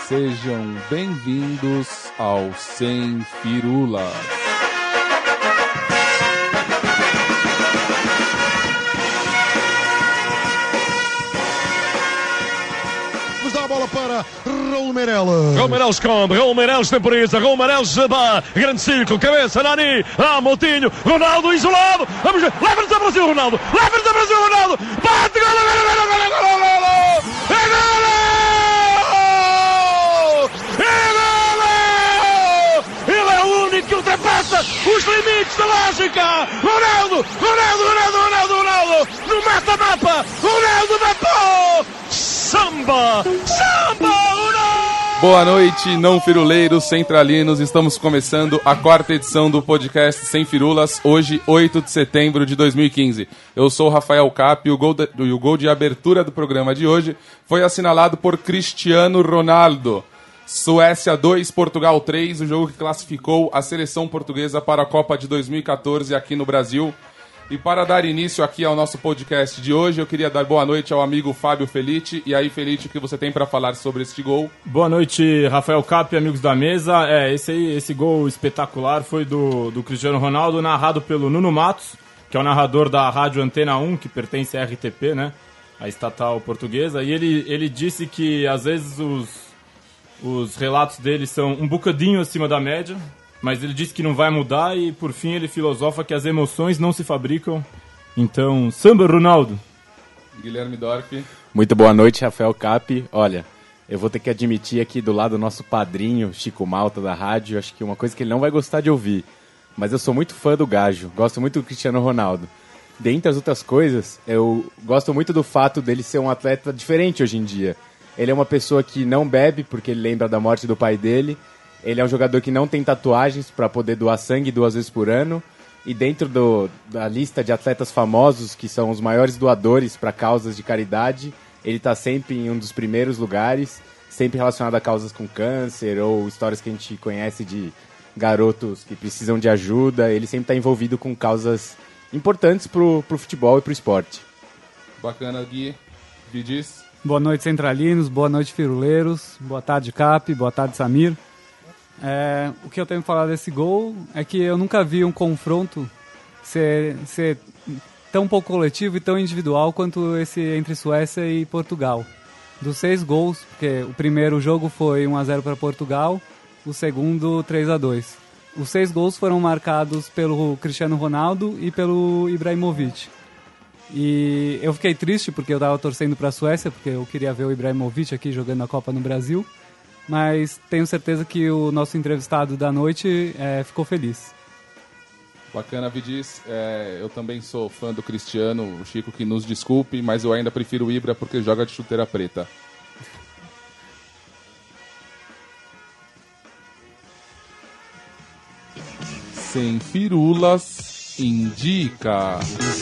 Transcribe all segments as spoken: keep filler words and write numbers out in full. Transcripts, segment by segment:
Sejam bem-vindos ao Sem Firulas. Vamos dar a bola para Raul Meireles. Raul Meireles come, Raul Meireles temporiza, Raul Meireles dá, grande círculo, cabeça, Nani, ah, Moutinho, Ronaldo isolado, vamos ver, leva-nos a Brasil, Ronaldo, leva-nos a Brasil, Ronaldo, bate, gol, gol, gol, gol, gol, gol, gol, gol, é gol! Que ultrapassa os limites da lógica. Ronaldo, Ronaldo, Ronaldo, Ronaldo, Ronaldo, no mata-mapa, Ronaldo matou. Samba, samba, Ronaldo. Boa noite, não firuleiros centralinos. Estamos começando a quarta edição do podcast Sem Firulas, hoje, oito de setembro de dois mil e quinze. Eu sou o Rafael Cap e o gol de, o gol de abertura do programa de hoje foi assinalado por Cristiano Ronaldo. Suécia dois, Portugal três, o jogo que classificou a seleção portuguesa para a Copa de dois mil e catorze aqui no Brasil. E para dar início aqui ao nosso podcast de hoje, eu queria dar boa noite ao amigo Fábio Felitti. E aí, Felitti, o que você tem para falar sobre este gol? Boa noite, Rafael Cap e amigos da mesa. É, esse, aí, esse gol espetacular foi do, do Cristiano Ronaldo, narrado pelo Nuno Matos, que é o narrador da Rádio Antena um, que pertence à R T P, né, a estatal portuguesa. E ele, ele disse que, às vezes, os... Os relatos dele são um bocadinho acima da média, mas ele disse que não vai mudar e, por fim, ele filosofa que as emoções não se fabricam. Então, samba, Ronaldo! Guilherme Dorf. Muito boa noite, Rafael Cap. Olha, eu vou ter que admitir aqui do lado do nosso padrinho, Chico Malta, da rádio, acho que uma coisa que ele não vai gostar de ouvir, mas eu sou muito fã do Gajo, gosto muito do Cristiano Ronaldo. Dentre as outras coisas, eu gosto muito do fato dele ser um atleta diferente hoje em dia. Ele é uma pessoa que não bebe, porque ele lembra da morte do pai dele. Ele é um jogador que não tem tatuagens para poder doar sangue duas vezes por ano. E dentro do, da lista de atletas famosos, que são os maiores doadores para causas de caridade, ele está sempre em um dos primeiros lugares, sempre relacionado a causas com câncer ou histórias que a gente conhece de garotos que precisam de ajuda. Ele sempre está envolvido com causas importantes para o futebol e para o esporte. Bacana, Gui. Vidis? Boa noite, centralinos, boa noite, firuleiros, boa tarde, Cap, boa tarde, Samir. É, o que eu tenho que falar desse gol é que eu nunca vi um confronto ser, ser tão pouco coletivo e tão individual quanto esse entre Suécia e Portugal. Dos seis gols, porque o primeiro jogo foi um a zero para Portugal, o segundo três a dois. Os seis gols foram marcados pelo Cristiano Ronaldo e pelo Ibrahimovic. E eu fiquei triste porque eu estava torcendo para a Suécia, porque eu queria ver o Ibrahimovic aqui jogando a Copa no Brasil, mas tenho certeza que o nosso entrevistado da noite é, ficou feliz. Bacana, Vidis. É, eu também sou fã do Cristiano, o Chico que nos desculpe, mas eu ainda prefiro o Ibra porque joga de chuteira preta. Sem Firulas indica...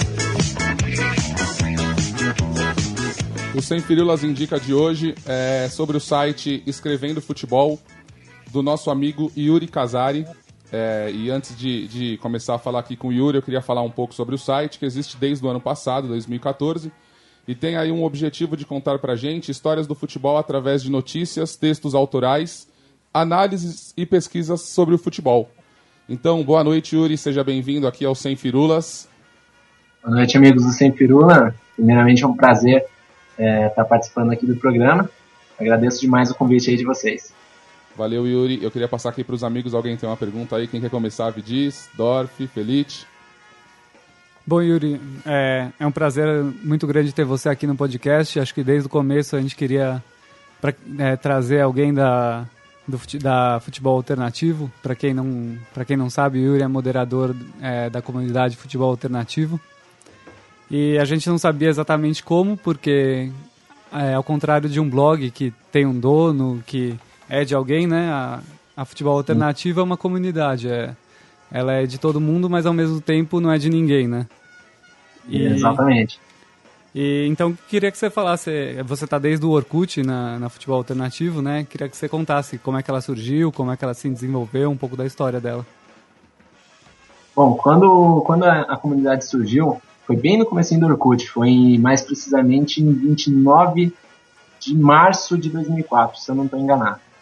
O Sem Firulas indica de hoje é sobre o site Escrevendo Futebol, do nosso amigo Yuri Casari. É, e antes de, de começar a falar aqui com o Yuri, eu queria falar um pouco sobre o site, que existe desde o ano passado, dois mil e catorze, e tem aí um objetivo de contar pra gente histórias do futebol através de notícias, textos autorais, análises e pesquisas sobre o futebol. Então, boa noite, Yuri, seja bem-vindo aqui ao Sem Firulas. Boa noite, amigos do Sem Firula. Primeiramente, é um prazer É, tá participando aqui do programa. Agradeço demais o convite aí de vocês. Valeu, Yuri. Eu queria passar aqui para os amigos. Alguém tem uma pergunta aí? Quem quer começar? Vidis, Dorf, Felitti. Bom, Yuri, é, é um prazer muito grande ter você aqui no podcast. Acho que desde o começo a gente queria pra, é, trazer alguém da, do, da futebol alternativo. Para quem não, para quem não sabe, o Yuri é moderador é, da comunidade Futebol Alternativo. E a gente não sabia exatamente como, porque é, ao contrário de um blog que tem um dono, que é de alguém, né? A, a Futebol Alternativo é uma comunidade. É, ela é de todo mundo, mas ao mesmo tempo não é de ninguém, né? E, Exatamente. E, então, queria que você falasse, você está desde o Orkut na, na Futebol Alternativo, né? Queria que você contasse como é que ela surgiu, como é que ela se desenvolveu, um pouco da história dela. Bom, quando, quando a, a comunidade surgiu, foi bem no comecinho do Orkut, foi mais precisamente em vinte e nove de março de dois mil e quatro, se eu não estou enganado.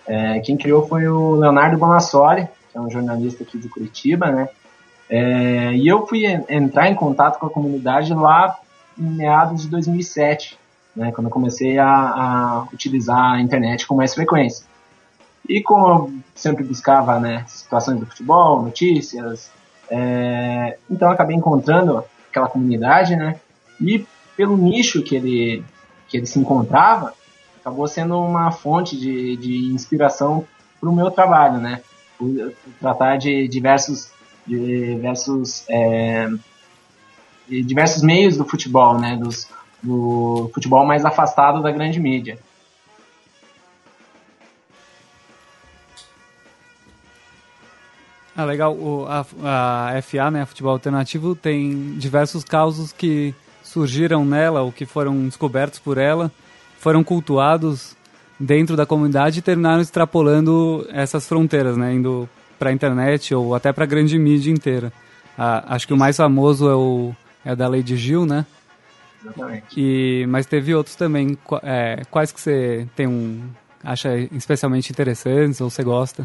É, quem criou foi o Leonardo Bonassoli, que é um jornalista aqui de Curitiba, né? É, e eu fui entrar em contato com a comunidade lá em meados de dois mil e sete, né, quando eu comecei a, a utilizar a internet com mais frequência. E como eu sempre buscava, né, situações do futebol, notícias, é, então eu acabei encontrando aquela comunidade, né, e pelo nicho que ele, que ele se encontrava, acabou sendo uma fonte de, de inspiração para o meu trabalho, né, por, por tratar de diversos, diversos, é, de diversos meios do futebol, né, dos, do futebol mais afastado da grande mídia. Ah, legal. O, a, a F A, né, a Futebol Alternativo, tem diversos causos que surgiram nela ou que foram descobertos por ela, foram cultuados dentro da comunidade e terminaram extrapolando essas fronteiras, né, indo para a internet ou até para a grande mídia inteira. Ah, acho que o mais famoso é o é da Lady Gil, né? Exatamente. E, mas teve outros também. É, quais que você tem um acha especialmente interessantes ou você gosta?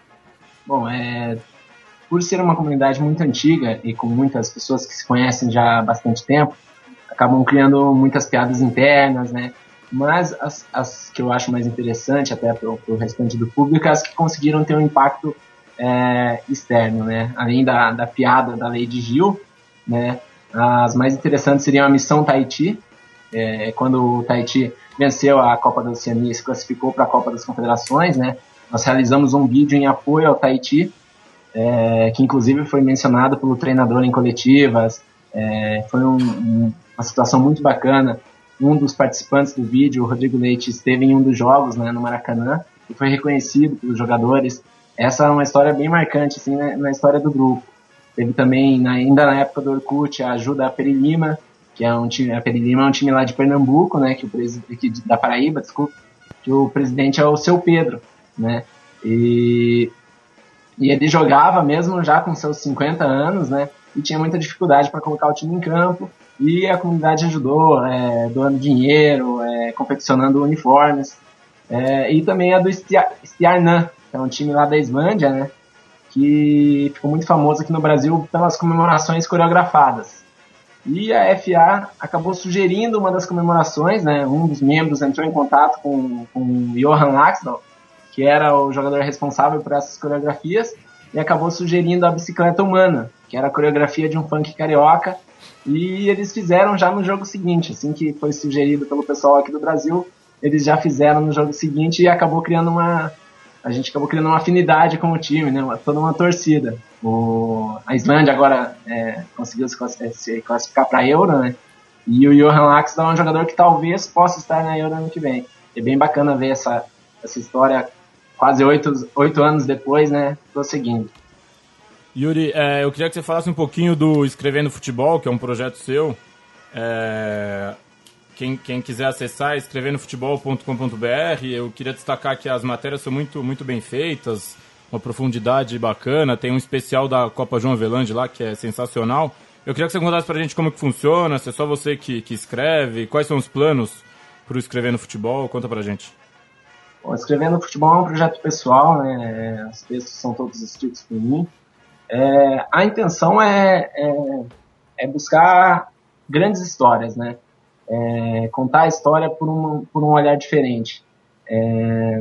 Bom, é, por ser uma comunidade muito antiga e com muitas pessoas que se conhecem já há bastante tempo, acabam criando muitas piadas internas, né? Mas as, as que eu acho mais interessante, até para o restante do público, as que conseguiram ter um impacto é, externo, né? Além da, da piada da Lady Gil, né? As mais interessantes seriam a Missão Tahiti, é, quando o Tahiti venceu a Copa da Oceania e se classificou para a Copa das Confederações, né? Nós realizamos um vídeo em apoio ao Tahiti, é, que inclusive foi mencionado pelo treinador em coletivas. É, foi um, um, uma situação muito bacana. Um dos participantes do vídeo, o Rodrigo Leite, esteve em um dos jogos, né, no Maracanã e foi reconhecido pelos jogadores. Essa é uma história bem marcante assim, né, na história do grupo. Teve também, na, ainda na época do Orkut, a ajuda a Peri Lima, que é um time, a Peri Lima é um time lá de Pernambuco, né, que o presidente, da Paraíba, desculpa, que o presidente é o Seu Pedro, né, e, e ele jogava mesmo já com seus cinquenta anos, né, e tinha muita dificuldade para colocar o time em campo, e a comunidade ajudou, é, doando dinheiro, é, confeccionando uniformes, é, e também a do Stiarnan, que é um time lá da Islândia, né, que ficou muito famoso aqui no Brasil pelas comemorações coreografadas. E a F A acabou sugerindo uma das comemorações, né, um dos membros entrou em contato com, com o Johan Laxdal, que era o jogador responsável por essas coreografias, e acabou sugerindo a bicicleta humana, que era a coreografia de um funk carioca, e eles fizeram já no jogo seguinte, assim que foi sugerido pelo pessoal aqui do Brasil, eles já fizeram no jogo seguinte e acabou criando uma... a gente acabou criando uma afinidade com o time, né? Toda uma torcida. O, a Islândia agora é, conseguiu se, se classificar para a Euro, né? E o Johan Laxdal é um jogador que talvez possa estar na Euro ano que vem. É bem bacana ver essa, essa história quase oito, oito anos depois, né? Prosseguindo. Yuri, é, eu queria que você falasse um pouquinho do Escrevendo Futebol, que é um projeto seu. É... Quem, quem quiser acessar é escrevendo futebol ponto com ponto b r. Eu queria destacar que as matérias são muito, muito bem feitas, uma profundidade bacana. Tem um especial da Copa João Avelange lá que é sensacional. Eu queria que você contasse pra gente como que funciona, se é só você que, que escreve, quais são os planos pro Escrevendo Futebol. Conta pra gente. Bom, Escrevendo Futebol é um projeto pessoal, né? Os textos são todos escritos por mim. É, a intenção é, é, é buscar grandes histórias, né? É, contar a história por um, por um olhar diferente. É,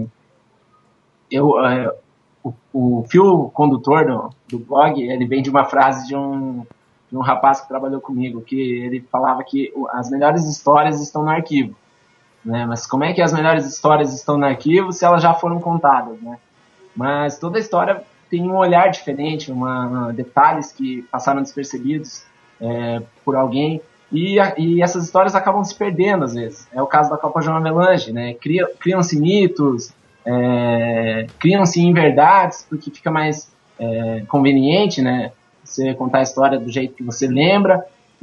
eu, é, o, o fio condutor do, do blog, ele vem de uma frase de um, de um rapaz que trabalhou comigo, que ele falava que as melhores histórias estão no arquivo, né? Mas como é que as melhores histórias estão no arquivo se elas já foram contadas, né? Mas toda história tem um olhar diferente, uma, uma, detalhes que passaram despercebidos é, por alguém. E, e essas histórias acabam se perdendo às vezes. É o caso da Copa João Avelange, né? Cria, criam-se mitos, é, criam-se inverdades, porque fica mais é, conveniente, né? Você contar a história do jeito que você lembra.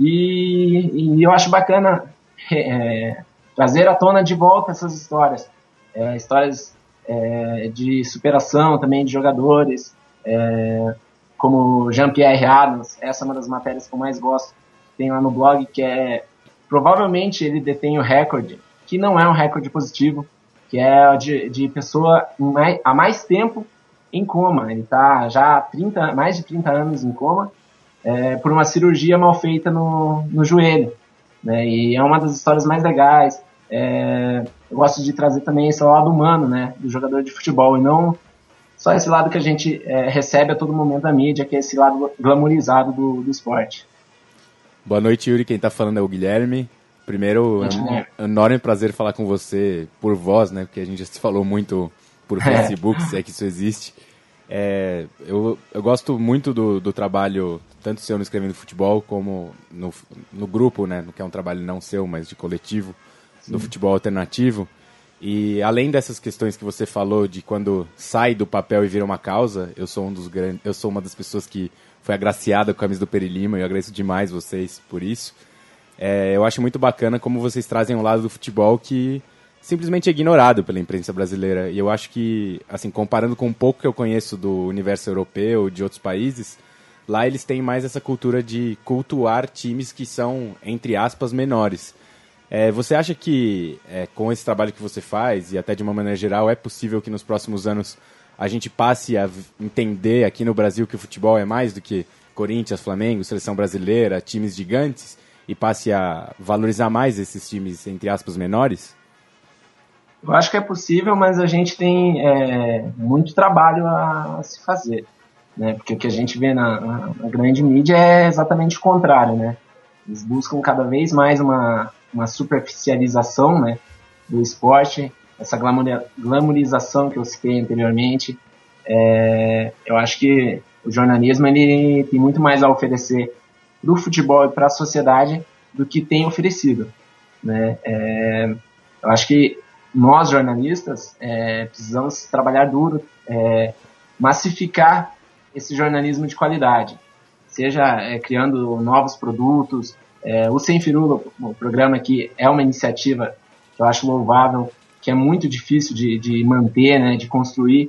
E, e eu acho bacana é, trazer à tona de volta essas histórias. É, histórias é, de superação também de jogadores, é, como Jean-Pierre Adams. Essa é uma das matérias que eu mais gosto. Tem lá no blog, que é, provavelmente ele detém o recorde, que não é um recorde positivo, que é de, de pessoa mais, há mais tempo em coma. Ele está já há trinta, mais de trinta anos em coma, é, por uma cirurgia mal feita no, no joelho. Né? E é uma das histórias mais legais. É, eu gosto de trazer também esse lado humano, né, do jogador de futebol, e não só esse lado que a gente é, recebe a todo momento da mídia, que é esse lado glamourizado do, do esporte. Boa noite, Yuri. Quem está falando é o Guilherme. Primeiro, é um enorme prazer falar com você por voz, né, porque a gente já se falou muito por Facebook, se é que isso existe. É, eu, eu gosto muito do, do trabalho, tanto seu no Escrevendo Futebol, como no, no grupo, né, que é um trabalho não seu, mas de coletivo, do futebol alternativo. E além dessas questões que você falou de quando sai do papel e vira uma causa, eu sou um dos grandes, eu sou uma das pessoas que foi agraciada com a camisa do Peri Lima, e eu agradeço demais vocês por isso. É, eu acho muito bacana como vocês trazem um lado do futebol que simplesmente é ignorado pela imprensa brasileira. E eu acho que, assim, comparando com um pouco que eu conheço do universo europeu, de outros países, lá eles têm mais essa cultura de cultuar times que são, entre aspas, menores. É, você acha que, é, com esse trabalho que você faz, e até de uma maneira geral, é possível que nos próximos anos a gente passe a entender aqui no Brasil que o futebol é mais do que Corinthians, Flamengo, Seleção Brasileira, times gigantes, e passe a valorizar mais esses times, entre aspas, menores? Eu acho que é possível, mas a gente tem é, muito trabalho a se fazer, né? Porque o que a gente vê na, na grande mídia é exatamente o contrário, né? Eles buscam cada vez mais uma, uma superficialização, né, do esporte, essa glamourização que eu citei anteriormente. É, eu acho que o jornalismo ele tem muito mais a oferecer para o futebol e para a sociedade do que tem oferecido, né? É, eu acho que nós, jornalistas, é, precisamos trabalhar duro, é, massificar esse jornalismo de qualidade, seja é, criando novos produtos. É, o Sem Firula, o programa aqui, é uma iniciativa que eu acho louvável, que é muito difícil de, de manter, né, de construir,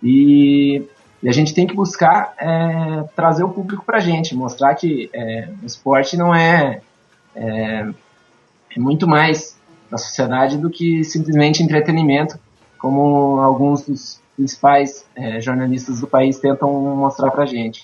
e, e a gente tem que buscar é, trazer o público para a gente, mostrar que é, o esporte não é, é, é muito mais da sociedade do que simplesmente entretenimento, como alguns dos principais é, jornalistas do país tentam mostrar para a gente.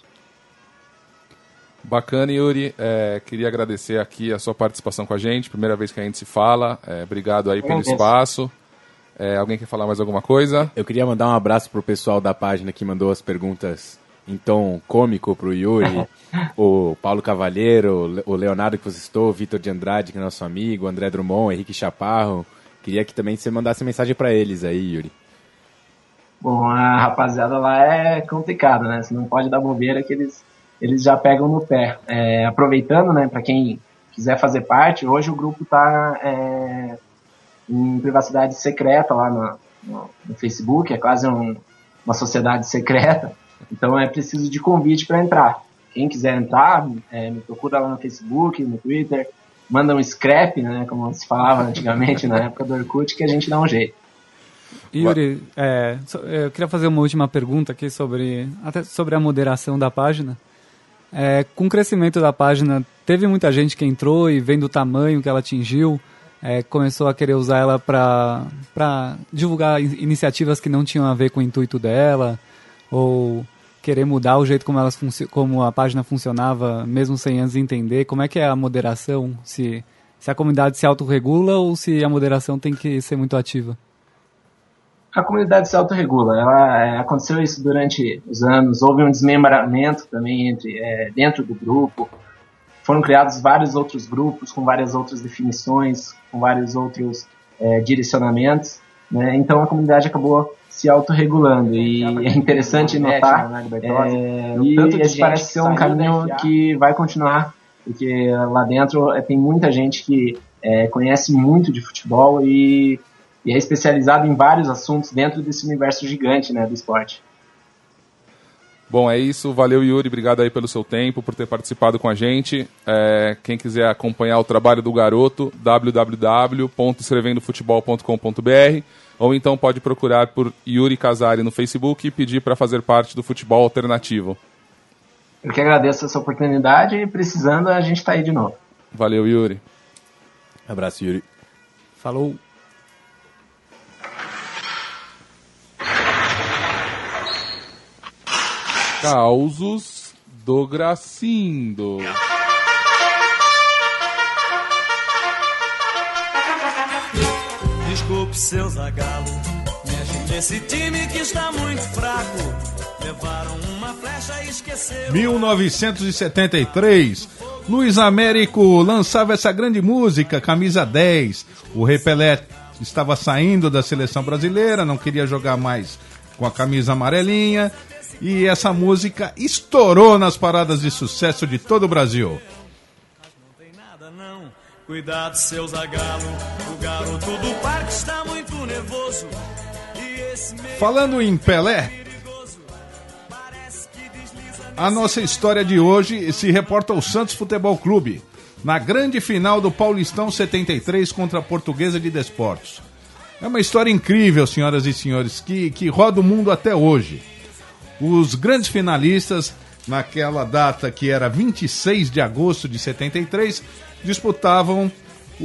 Bacana, Yuri. É, queria agradecer aqui a sua participação com a gente. Primeira vez que a gente se fala. É, obrigado aí pelo espaço. É, alguém quer falar mais alguma coisa? Eu queria mandar um abraço pro pessoal da página que mandou as perguntas em tom cômico pro Yuri. O Paulo Cavalheiro, o Leonardo que você citou, o Vitor de Andrade, que é nosso amigo, o André Drummond, o Henrique Chaparro. Queria que também você mandasse mensagem para eles aí, Yuri. Bom, a rapaziada lá é complicado, né? Você não pode dar bobeira que eles... eles já pegam no pé. É, aproveitando, né, para quem quiser fazer parte, hoje o grupo está é, em privacidade secreta lá no, no, no Facebook, é quase um, uma sociedade secreta, então é preciso de convite para entrar. Quem quiser entrar, é, me procura lá no Facebook, no Twitter, manda um scrap, né, como se falava antigamente na época do Orkut, que a gente dá um jeito. Yuri, é, eu queria fazer uma última pergunta aqui sobre, até sobre a moderação da página. É, com o crescimento da página, teve muita gente que entrou e vendo o tamanho que ela atingiu, é, começou a querer usar ela para divulgar iniciativas que não tinham a ver com o intuito dela, ou querer mudar o jeito como, elas como a página funcionava, mesmo sem antes entender. Como é que é a moderação? Se, se a comunidade se autorregula ou se a moderação tem que ser muito ativa? A comunidade se autorregula. Ela, é, aconteceu isso durante os anos, houve um desmembramento também entre, é, dentro do grupo, foram criados vários outros grupos com várias outras definições, com vários outros é, direcionamentos, né? Então a comunidade acabou se autorregulando, e é interessante notar é, e esse parece ser um caminho que vai continuar, porque lá dentro é, tem muita gente que é, conhece muito de futebol e E é especializado em vários assuntos dentro desse universo gigante, né, do esporte. Bom, é isso. Valeu, Yuri. Obrigado aí pelo seu tempo, por ter participado com a gente. É, quem quiser acompanhar o trabalho do garoto, w w w ponto escrevendo futebol ponto com ponto b r, ou então pode procurar por Yuri Casari no Facebook e pedir para fazer parte do futebol alternativo. Eu que agradeço essa oportunidade e precisando a gente está aí de novo. Valeu, Yuri. Abraço, Yuri. Falou. Causos do Gracindo. Desculpe, seu Zagallo, mexe nesse time que está muito fraco. Levaram uma flecha e esqueceram. mil novecentos e setenta e três, Luiz Américo lançava essa grande música, Camisa dez. O Rei Pelé estava saindo da seleção brasileira, não queria jogar mais com a camisa amarelinha. E essa música estourou nas paradas de sucesso de todo o Brasil. Não tem nada, não. Cuidado, seu Zagallo, o garoto do parque está muito nervoso. E esse meio... Falando em Pelé, a nossa história de hoje se reporta ao Santos Futebol Clube, na grande final do Paulistão setenta e três contra a Portuguesa de Desportos. É uma história incrível, senhoras e senhores, que, que roda o mundo até hoje. Os grandes finalistas, naquela data que era vinte e seis de agosto de setenta e três, disputavam o,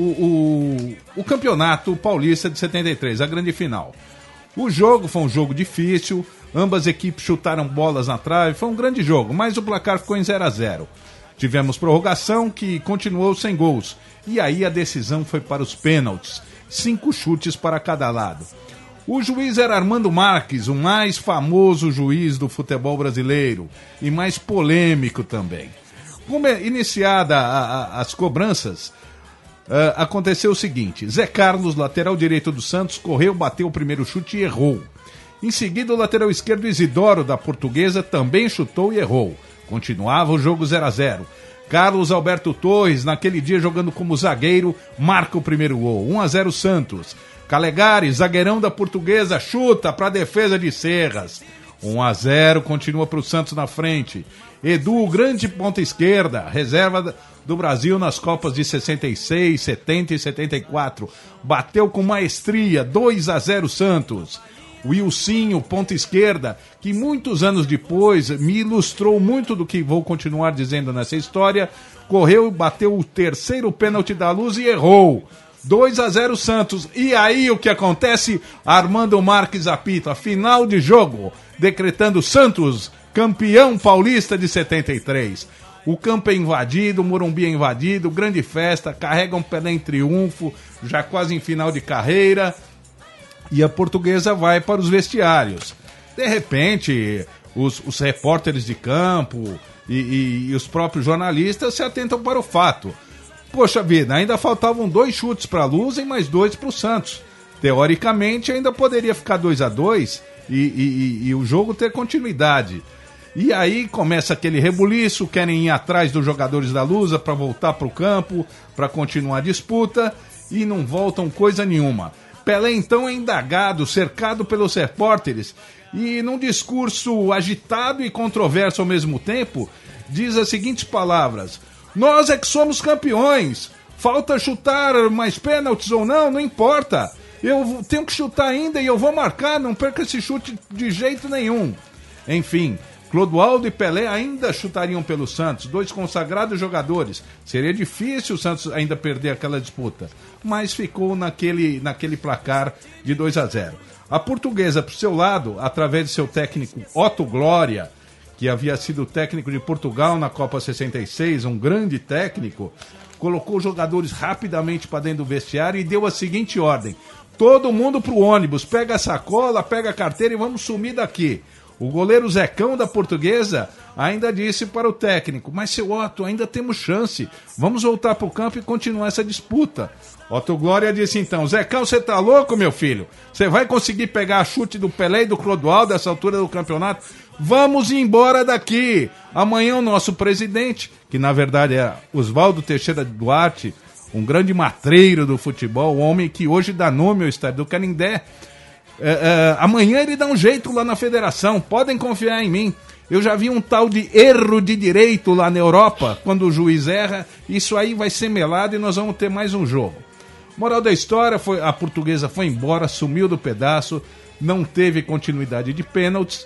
o, o Campeonato Paulista de setenta e três, a grande final. O jogo foi um jogo difícil, ambas equipes chutaram bolas na trave, foi um grande jogo, mas o placar ficou em zero a zero. Tivemos prorrogação que continuou sem gols, e aí a decisão foi para os pênaltis, cinco chutes para cada lado. O juiz era Armando Marques, o mais famoso juiz do futebol brasileiro, e mais polêmico também. Como é iniciada a, a, as cobranças, Uh, aconteceu o seguinte: Zé Carlos, lateral direito do Santos, correu, bateu o primeiro chute e errou. Em seguida, o lateral esquerdo Isidoro, da Portuguesa, também chutou e errou. Continuava o jogo zero a zero. Carlos Alberto Torres, naquele dia jogando como zagueiro, marca o primeiro gol. um a zero Santos. Calegari, zagueirão da Portuguesa, chuta para a defesa de Serras. um a zero, continua para o Santos na frente. Edu, grande ponta esquerda, reserva do Brasil nas Copas de sessenta e seis, setenta e setenta e quatro. Bateu com maestria, dois a zero Santos. Wilsinho, ponta esquerda, que muitos anos depois me ilustrou muito do que vou continuar dizendo nessa história, correu e bateu o terceiro pênalti da Luz e errou. dois a zero Santos. E aí o que acontece? Armando Marques apita, final de jogo, decretando Santos campeão paulista de setenta e três. O campo é invadido, o Morumbi é invadido, grande festa, carregam Pelé em triunfo, já quase em final de carreira, e a Portuguesa vai para os vestiários. De repente, os, os repórteres de campo e, e, e os próprios jornalistas se atentam para o fato. Poxa vida, ainda faltavam dois chutes para a Luz e mais dois para o Santos. Teoricamente, ainda poderia ficar dois a dois e, e, e, e o jogo ter continuidade. E aí começa aquele rebuliço, querem ir atrás dos jogadores da Lusa para voltar para o campo, para continuar a disputa, e não voltam coisa nenhuma. Pelé então é indagado, cercado pelos repórteres, e num discurso agitado e controverso ao mesmo tempo, diz as seguintes palavras: nós é que somos campeões, falta chutar mais pênaltis ou não, não importa, eu tenho que chutar ainda e eu vou marcar, não perca esse chute de jeito nenhum. Enfim, Clodoaldo e Pelé ainda chutariam pelo Santos, dois consagrados jogadores. Seria difícil o Santos ainda perder aquela disputa, mas ficou naquele, naquele placar de dois a zero. A Portuguesa, por seu lado, através de seu técnico Otto Glória, que havia sido técnico de Portugal na Copa sessenta e seis, um grande técnico, colocou os jogadores rapidamente para dentro do vestiário e deu a seguinte ordem: todo mundo pro ônibus, pega a sacola, pega a carteira e vamos sumir daqui. O goleiro Zecão da Portuguesa ainda disse para o técnico: mas seu Otto, ainda temos chance, vamos voltar para o campo e continuar essa disputa. Otto Glória disse então: Zecão, você tá louco, meu filho? Você vai conseguir pegar a chute do Pelé e do Clodoaldo nessa altura do campeonato? Vamos embora daqui. Amanhã o nosso presidente, que na verdade é Oswaldo Teixeira Duarte, um grande matreiro do futebol, um homem que hoje dá nome ao estádio do Canindé, É, é, amanhã ele dá um jeito lá na federação, podem confiar em mim. Eu já vi um tal de erro de direito lá na Europa, quando o juiz erra, isso aí vai ser melado e nós vamos ter mais um jogo. Moral da história, foi, a Portuguesa foi embora, sumiu do pedaço, não teve continuidade de pênaltis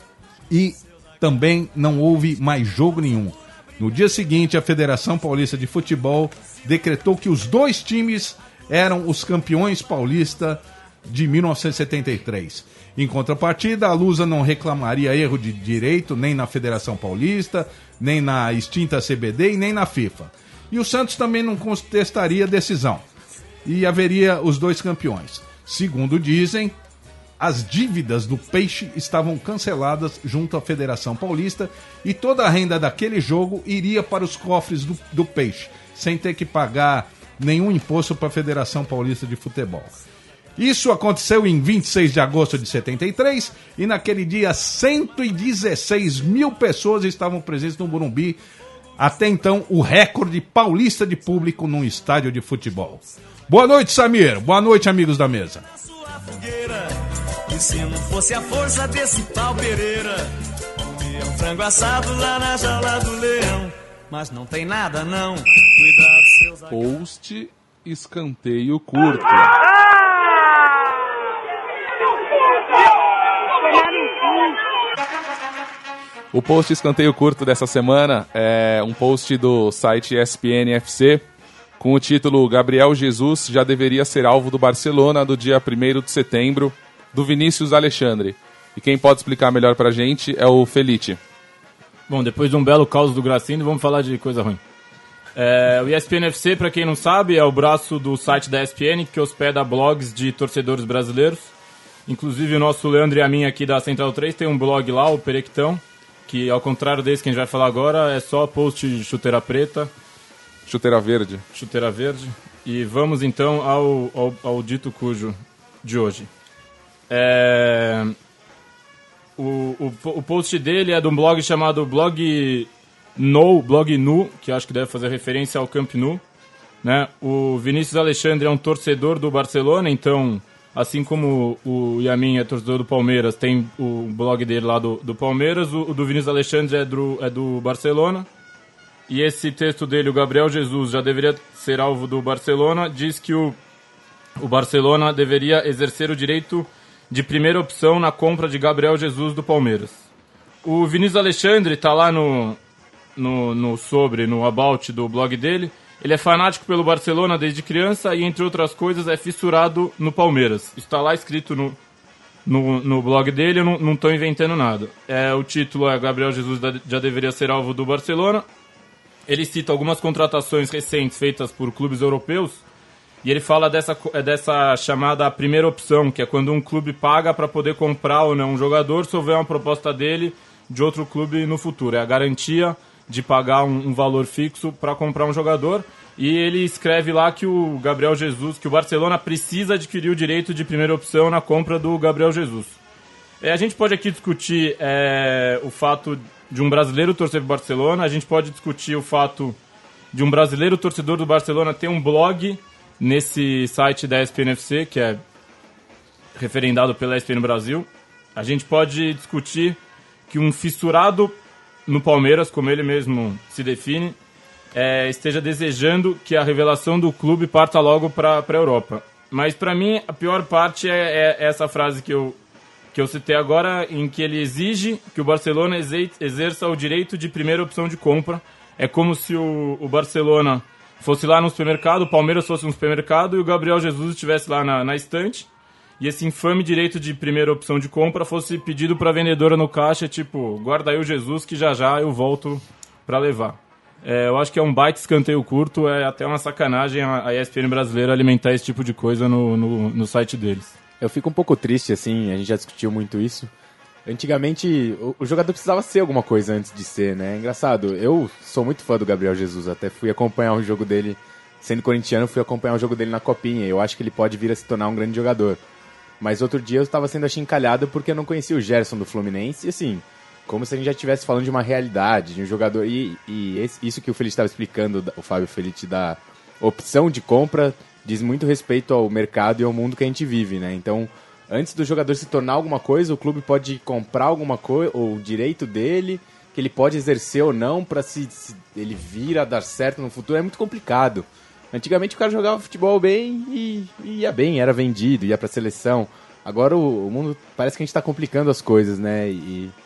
e também não houve mais jogo nenhum. No dia seguinte, a Federação Paulista de Futebol decretou que os dois times eram os campeões paulistas de mil novecentos e setenta e três. Em contrapartida, a Lusa não reclamaria erro de direito nem na Federação Paulista, nem na extinta C B D e nem na FIFA. E o Santos também não contestaria a decisão. E haveria os dois campeões. Segundo dizem, as dívidas do Peixe estavam canceladas junto à Federação Paulista e toda a renda daquele jogo iria para os cofres do, do Peixe, sem ter que pagar nenhum imposto para a Federação Paulista de Futebol. Isso aconteceu em vinte e seis de agosto de setenta e três e naquele dia cento e dezesseis mil pessoas estavam presentes no Morumbi, até então o recorde paulista de público num estádio de futebol. Boa noite, Samir. Boa noite, amigos da mesa. E se não fosse a força desse pau Pereira, comia um frango assado lá na jaula do leão. Mas não tem nada não. Cuidado, seus... Post escanteio curto. O post escanteio curto dessa semana é um post do site E S P N F C com o título Gabriel Jesus já deveria ser alvo do Barcelona do dia primeiro de setembro, do Vinícius Alexandre. E quem pode explicar melhor pra gente é o Felite. Bom, depois de um belo caos do Gracindo, vamos falar de coisa ruim. É, o E S P N F C, pra quem não sabe, é o braço do site da E S P N que hospeda blogs de torcedores brasileiros. Inclusive o nosso Leandro e a minha aqui da Central três tem um blog lá, o Perectão, que ao contrário desse que a gente vai falar agora, é só post de chuteira preta. Chuteira verde. Chuteira verde. E vamos então ao, ao, ao dito cujo de hoje. É... O, o, o post dele é de um blog chamado Blog No, Blog Nu, que acho que deve fazer referência ao Camp Nou, né? O Vinícius Alexandre é um torcedor do Barcelona, então, assim como o Yamin é torcedor do Palmeiras, tem o blog dele lá do, do Palmeiras, o, o do Vinícius Alexandre é do, é do Barcelona. E esse texto dele, o Gabriel Jesus já deveria ser alvo do Barcelona, diz que o, o Barcelona deveria exercer o direito de primeira opção na compra de Gabriel Jesus do Palmeiras. O Vinícius Alexandre está lá no, no, no sobre, no about do blog dele. Ele é fanático pelo Barcelona desde criança e, entre outras coisas, é fissurado no Palmeiras. Está lá escrito no, no, no blog dele, eu não estou inventando nada. É, o título é Gabriel Jesus já deveria ser alvo do Barcelona. Ele cita algumas contratações recentes feitas por clubes europeus e ele fala dessa, dessa chamada primeira opção, que é quando um clube paga para poder comprar ou não um jogador se houver uma proposta dele de outro clube no futuro. É a garantia de pagar um, um valor fixo para comprar um jogador. E ele escreve lá que o Gabriel Jesus, que o Barcelona precisa adquirir o direito de primeira opção na compra do Gabriel Jesus. É, a gente pode aqui discutir é, o fato de um brasileiro torcer para o Barcelona, a gente pode discutir o fato de um brasileiro torcedor do Barcelona ter um blog nesse site da E S P N F C, que é referendado pela E S P N Brasil. A gente pode discutir que um fissurado no Palmeiras, como ele mesmo se define, é, esteja desejando que a revelação do clube parta logo para a Europa. Mas para mim a pior parte é, é essa frase que eu, que eu citei agora, em que ele exige que o Barcelona exerça o direito de primeira opção de compra. É como se o, o Barcelona fosse lá no supermercado, o Palmeiras fosse no supermercado e o Gabriel Jesus estivesse lá na, na estante e esse infame direito de primeira opção de compra fosse pedido para a vendedora no caixa, tipo, guarda aí o Jesus que já já eu volto para levar. É, eu acho que é um baita escanteio curto, é até uma sacanagem a, a E S P N brasileira alimentar esse tipo de coisa no, no, no site deles. Eu fico um pouco triste, assim, a gente já discutiu muito isso. Antigamente, o, o jogador precisava ser alguma coisa antes de ser, né? É engraçado, eu sou muito fã do Gabriel Jesus, até fui acompanhar o jogo dele, sendo corintiano, fui acompanhar o jogo dele na Copinha, eu acho que ele pode vir a se tornar um grande jogador. Mas outro dia eu estava sendo achincalhado porque eu não conhecia o Gerson do Fluminense, e assim, como se a gente já estivesse falando de uma realidade, de um jogador, e, e esse, isso que o Felipe estava explicando, o Fábio Felipe, da opção de compra, diz muito respeito ao mercado e ao mundo que a gente vive, né? Então, antes do jogador se tornar alguma coisa, o clube pode comprar alguma coisa, ou o direito dele, que ele pode exercer ou não, para se, se ele vir a dar certo no futuro, é muito complicado. Antigamente o cara jogava futebol bem e, e ia bem, era vendido, ia pra seleção. Agora o, o mundo, parece que a gente tá complicando as coisas, né? E,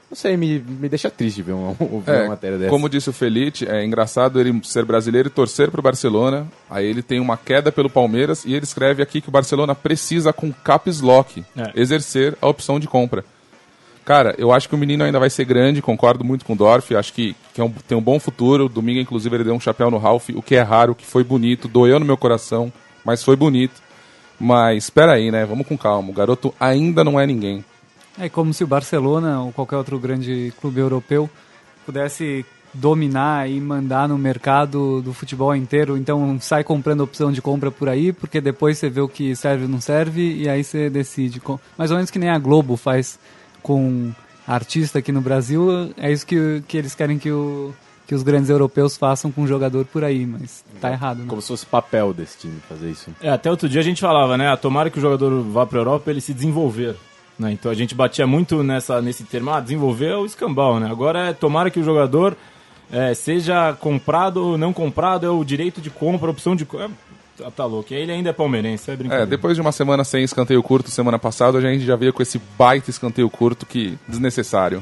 Não sei, me, me deixa triste ver uma, ver É, uma matéria dessa. como disse o Felite, é engraçado ele ser brasileiro e torcer pro Barcelona. Aí ele tem uma queda pelo Palmeiras e ele escreve aqui que o Barcelona precisa, com caps lock, É. exercer a opção de compra. Cara, eu acho que o menino ainda vai ser grande, concordo muito com o Dorf, acho que, que é um- tem um bom futuro. Domingo, inclusive, ele deu um chapéu no Ralf, o que é raro, o que foi bonito, doeu no meu coração, mas foi bonito. Mas espera aí, né? Vamos com calma. O garoto ainda não é ninguém. É como se o Barcelona ou qualquer outro grande clube europeu pudesse dominar e mandar no mercado do futebol inteiro. Então sai comprando opção de compra por aí, porque depois você vê o que serve ou não serve e aí você decide. Com- Mais ou menos que nem a Globo faz com artista aqui no Brasil, é isso que, que eles querem que, o, que os grandes europeus façam com um jogador por aí, mas tá errado, né? Como se fosse papel desse time fazer isso. É, até outro dia a gente falava, né? ah, Tomara que o jogador vá pra Europa ele se desenvolver. Né? Então a gente batia muito nessa, nesse termo, ah, desenvolver é o escambau, né? Agora é tomara que o jogador é, seja comprado ou não comprado, é o direito de compra, a opção de compra. Tá, tá louco, e ele ainda é palmeirense, é É, brincadeira. depois de uma semana sem escanteio curto, semana passada, a gente já veio com esse baita escanteio curto que desnecessário.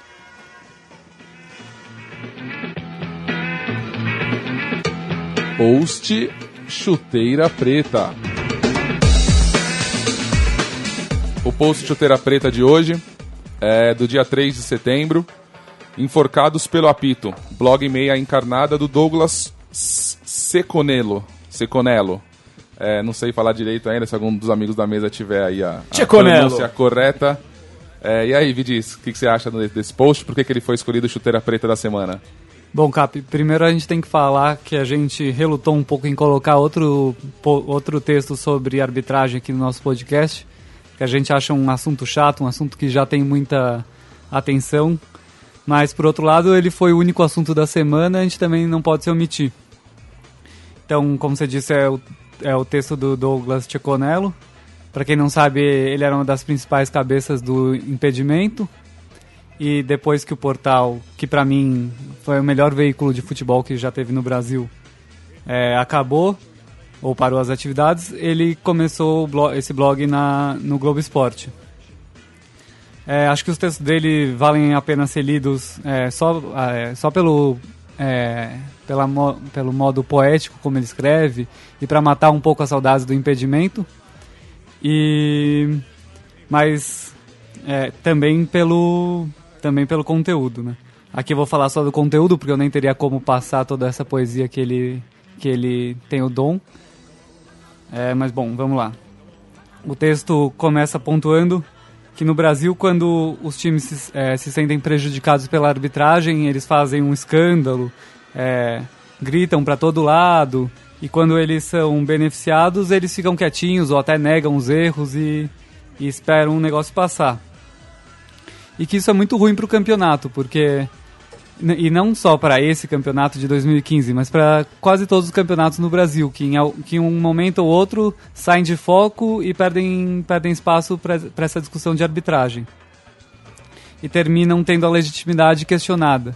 Post Chuteira Preta. O post Chuteira Preta de hoje é do dia três de setembro. Enforcados pelo apito. Blog meia encarnada do Douglas Seconello. Seconello. É, não sei falar direito ainda, se algum dos amigos da mesa tiver aí a, a Seconello. pronúncia correta. É, e aí, Vidis, o que, que você acha desse post? Por que, que ele foi escolhido Chuteira Preta da semana? Bom, Cap, primeiro a gente tem que falar que a gente relutou um pouco em colocar outro, po- outro texto sobre arbitragem aqui no nosso podcast, que a gente acha um assunto chato, um assunto que já tem muita atenção, mas por outro lado ele foi o único assunto da semana, a gente também não pode se omitir. Então, como você disse, é o, é o texto do Douglas Ceconello. Para quem não sabe, ele era uma das principais cabeças do impedimento. E depois que o portal, que para mim foi o melhor veículo de futebol que já teve no Brasil, é, acabou, ou parou as atividades, ele começou o blog, esse blog na, no Globo Esporte. É, acho que os textos dele valem a pena ser lidos é, só, é, só pelo, é, pela mo, pelo modo poético como ele escreve e para matar um pouco as saudades do impedimento. E, mas é, também pelo... também pelo conteúdo, né? Aqui eu vou falar só do conteúdo, porque eu nem teria como passar toda essa poesia que ele, que ele tem o dom. É, mas bom, vamos lá. O texto começa pontuando que no Brasil, quando os times se, é, se sentem prejudicados pela arbitragem, eles fazem um escândalo, é, gritam para todo lado, e quando eles são beneficiados, eles ficam quietinhos ou até negam os erros e, e esperam o negócio passar. E que isso é muito ruim para o campeonato, porque... E não só para esse campeonato de dois mil e quinze, mas para quase todos os campeonatos no Brasil, que em, que em um momento ou outro saem de foco e perdem, perdem espaço para essa discussão de arbitragem. E terminam tendo a legitimidade questionada.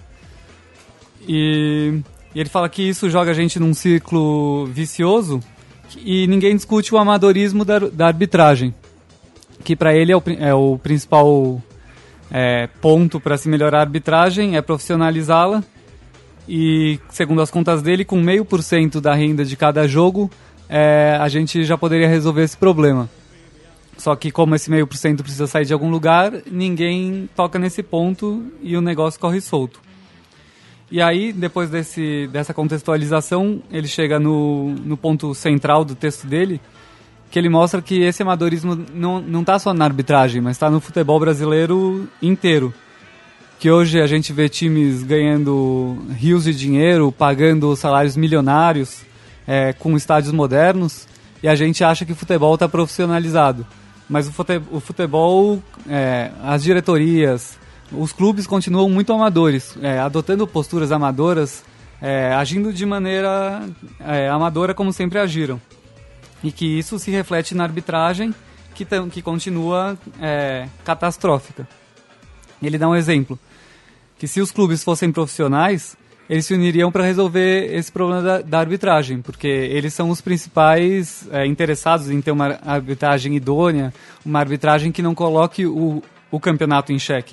E, e ele fala que isso joga a gente num ciclo vicioso e ninguém discute o amadorismo da, da arbitragem, que para ele é o, é o principal... É, ponto para se melhorar a arbitragem é profissionalizá-la e, segundo as contas dele, com meio por cento da renda de cada jogo, é, a gente já poderia resolver esse problema. Só que como esse meio por cento precisa sair de algum lugar, ninguém toca nesse ponto e o negócio corre solto. E aí, depois desse, dessa contextualização, ele chega no, no ponto central do texto dele, que ele mostra que esse amadorismo não está só na arbitragem, mas está no futebol brasileiro inteiro. Que hoje a gente vê times ganhando rios de dinheiro, pagando salários milionários, é, com estádios modernos, e a gente acha que o futebol está profissionalizado. Mas o futebol, o futebol é, as diretorias, os clubes continuam muito amadores, é, adotando posturas amadoras, é, agindo de maneira é, amadora como sempre agiram. E que isso se reflete na arbitragem, que, tam, que continua é, catastrófica. Ele dá um exemplo, que se os clubes fossem profissionais, eles se uniriam para resolver esse problema da, da arbitragem, porque eles são os principais é, interessados em ter uma arbitragem idônea, uma arbitragem que não coloque o, o campeonato em xeque.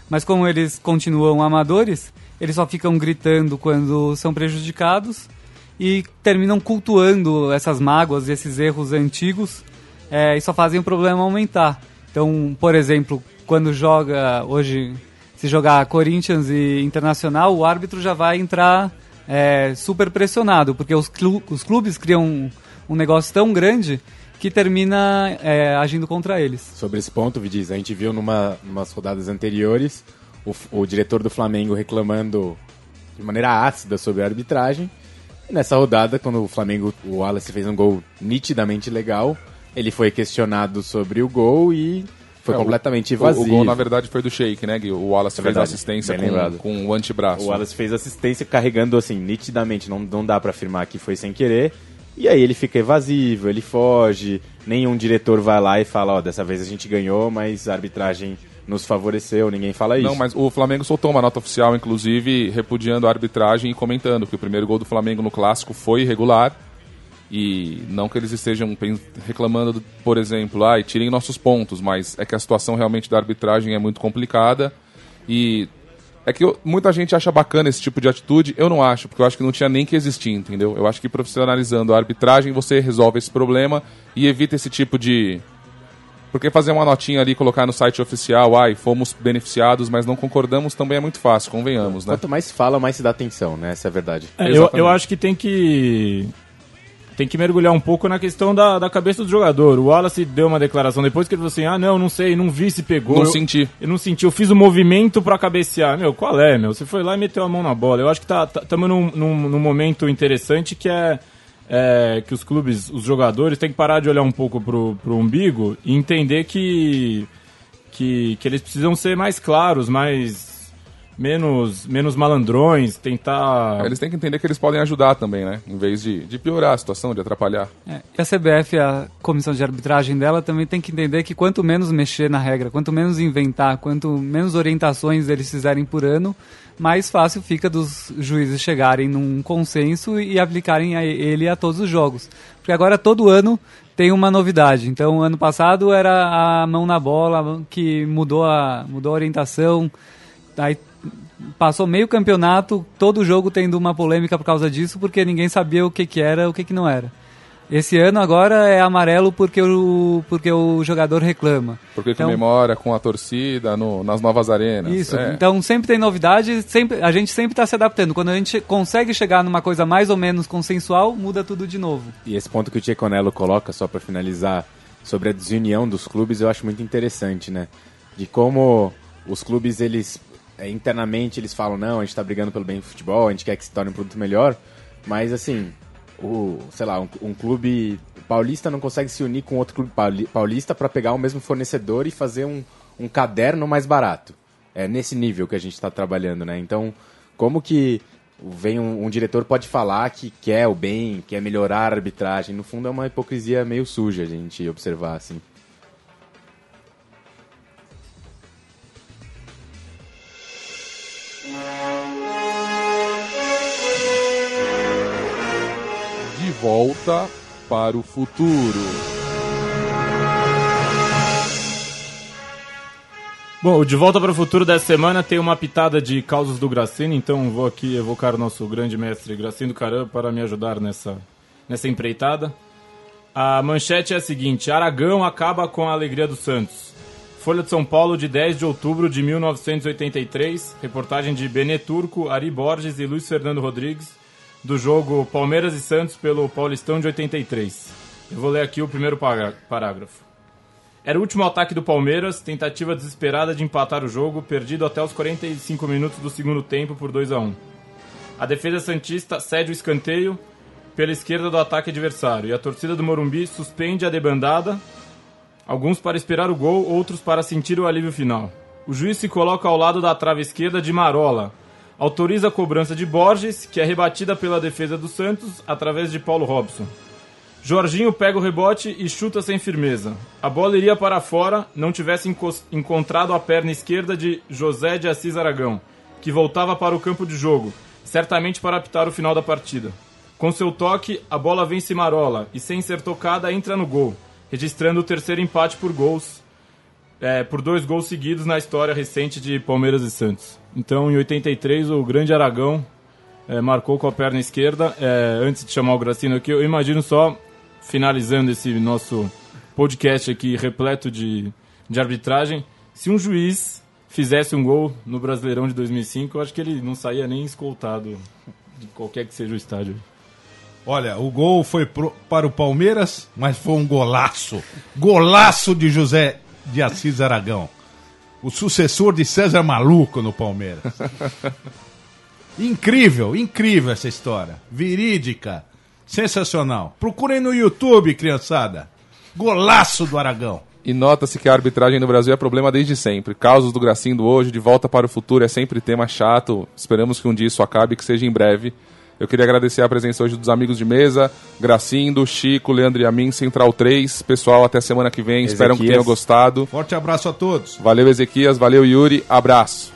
Mas como eles continuam amadores, eles só ficam gritando quando são prejudicados e terminam cultuando essas mágoas e esses erros antigos é, e só fazem o problema aumentar. Então, por exemplo, quando joga hoje, se jogar Corinthians e Internacional, o árbitro já vai entrar é, super pressionado, porque os, clu- os clubes criam um, um negócio tão grande que termina é, agindo contra eles. Sobre esse ponto, Vidiz, a gente viu numa umas rodadas anteriores o, o diretor do Flamengo reclamando de maneira ácida sobre a arbitragem. E nessa rodada, quando o Flamengo, o Wallace fez um gol nitidamente legal, ele foi questionado sobre o gol e foi é, completamente evasivo. O, o gol, na verdade, foi do Sheik, né, Gui? O Wallace é fez a assistência com, com o antebraço. O Wallace fez assistência carregando, assim, nitidamente, não, não dá pra afirmar que foi sem querer. E aí ele fica evasivo, ele foge, nenhum diretor vai lá e fala, ó, oh, dessa vez a gente ganhou, mas a arbitragem nos favoreceu, ninguém fala isso. Não, mas o Flamengo soltou uma nota oficial, inclusive, repudiando a arbitragem e comentando que o primeiro gol do Flamengo no Clássico foi irregular. E não que eles estejam reclamando, por exemplo, ah, tirem nossos pontos, mas é que a situação realmente da arbitragem é muito complicada. E é que eu, muita gente acha bacana esse tipo de atitude, eu não acho, porque eu acho que não tinha nem que existir, entendeu? Eu acho que profissionalizando a arbitragem você resolve esse problema e evita esse tipo de... Porque fazer uma notinha ali, colocar no site oficial, ai, fomos beneficiados, mas não concordamos, também é muito fácil, convenhamos, né? Quanto mais fala, mais se dá atenção, né? Essa é a verdade. É, eu, eu acho que tem que... Tem que mergulhar um pouco na questão da, da cabeça do jogador. O Wallace deu uma declaração depois que ele falou assim, ah, não, não sei, não vi se pegou. Não eu, senti. Eu não senti, eu fiz o movimento pra cabecear. Meu, qual é, meu? Você foi lá e meteu a mão na bola. Eu acho que tá, tá, estamos num, num, num momento interessante que é, é que os clubes, os jogadores, têm que parar de olhar um pouco pro, pro umbigo e entender que, que, que eles precisam ser mais claros, mais... Menos, menos malandrões, tentar... Eles têm que entender que eles podem ajudar também, né? Em vez de, de piorar a situação, de atrapalhar. É, e a C B F, a comissão de arbitragem dela, também tem que entender que quanto menos mexer na regra, quanto menos inventar, quanto menos orientações eles fizerem por ano, mais fácil fica dos juízes chegarem num consenso e aplicarem a ele a todos os jogos. Porque agora todo ano tem uma novidade. Então, ano passado era a mão na bola que mudou a, mudou a orientação. Aí passou meio campeonato, todo jogo tendo uma polêmica por causa disso, porque ninguém sabia o que, que era e o que, que não era. Esse ano agora é amarelo porque o, porque o jogador reclama. Porque então, comemora com a torcida no, nas novas arenas. Isso, é. Então sempre tem novidade, sempre, a gente sempre está se adaptando. Quando a gente consegue chegar numa coisa mais ou menos consensual, muda tudo de novo. E esse ponto que o Tcheconello coloca, só para finalizar, sobre a desunião dos clubes, eu acho muito interessante, né? De como os clubes, eles... É, internamente eles falam, não, a gente tá brigando pelo bem do futebol, a gente quer que se torne um produto melhor, mas assim, o, sei lá, um, um clube paulista não consegue se unir com outro clube paulista para pegar o mesmo fornecedor e fazer um, um caderno mais barato. É nesse nível que a gente tá trabalhando, né? Então, como que vem um, um diretor pode falar que quer o bem, quer melhorar a arbitragem? No fundo é uma hipocrisia meio suja a gente observar, assim. De volta para o futuro. Bom, o De Volta para o Futuro dessa semana tem uma pitada de causos do Grassini, então vou aqui evocar o nosso grande mestre Grassini do Caramba para me ajudar nessa, nessa empreitada. A manchete é a seguinte: Aragão acaba com a alegria do Santos. Folha de São Paulo, de dez de outubro de mil novecentos e oitenta e três, reportagem de Benê Turco, Ari Borges e Luiz Fernando Rodrigues, do jogo Palmeiras e Santos pelo Paulistão de oitenta e três. Eu vou ler aqui o primeiro parágrafo. Era o último ataque do Palmeiras, tentativa desesperada de empatar o jogo, perdido até os quarenta e cinco minutos do segundo tempo por dois a um. A defesa santista cede o escanteio pela esquerda do ataque adversário e a torcida do Morumbi suspende a debandada, alguns para esperar o gol, outros para sentir o alívio final. O juiz se coloca ao lado da trave esquerda de Marola, autoriza a cobrança de Borges, que é rebatida pela defesa do Santos através de Paulo Robson. Jorginho pega o rebote e chuta sem firmeza. A bola iria para fora, não tivesse encontrado a perna esquerda de José de Assis Aragão, que voltava para o campo de jogo, certamente para apitar o final da partida. Com seu toque, a bola vence Marola e, sem ser tocada, entra no gol, registrando o terceiro empate por gols é, por dois gols seguidos na história recente de Palmeiras e Santos. Então, em oitenta e três, o grande Aragão é, marcou com a perna esquerda. É, antes de chamar o Gracino aqui, eu imagino só, finalizando esse nosso podcast aqui repleto de, de arbitragem, se um juiz fizesse um gol no Brasileirão de dois mil e cinco, eu acho que ele não saía nem escoltado de qualquer que seja o estádio. Olha, o gol foi pro, para o Palmeiras, mas foi um golaço. Golaço de José de Assis Aragão. O sucessor de César Maluco no Palmeiras. Incrível, incrível essa história. Verídica, sensacional. Procurem no YouTube, criançada. Golaço do Aragão. E nota-se que a arbitragem no Brasil é problema desde sempre. Casos do Gracindo hoje, de volta para o futuro, é sempre tema chato. Esperamos que um dia isso acabe, que seja em breve. Eu queria agradecer a presença hoje dos amigos de mesa, Gracindo, Chico, Leandro e a mim, Central três. Pessoal, até semana que vem. Espero que tenham gostado. Forte abraço a todos. Valeu, Ezequias. Valeu, Yuri. Abraço.